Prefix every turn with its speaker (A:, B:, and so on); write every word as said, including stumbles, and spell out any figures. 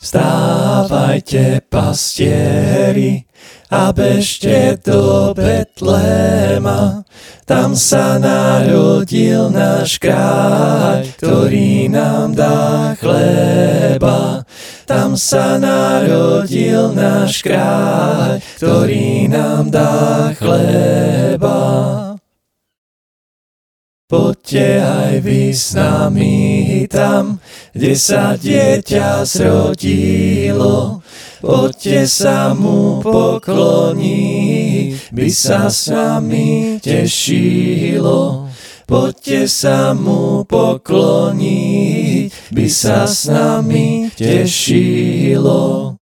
A: Vstávajte, pastieri, a bežte do Betléma. Tam sa narodil náš kráľ, ktorý nám dá chleba. Tam sa narodil náš kráľ, ktorý nám dá chleba. Poďte aj vy s nami tam, kde sa dieťa zrodilo. Poďte sa mu pokloniť, by sa s nami tešilo. Poďte sa mu pokloniť, by sa s nami tešilo.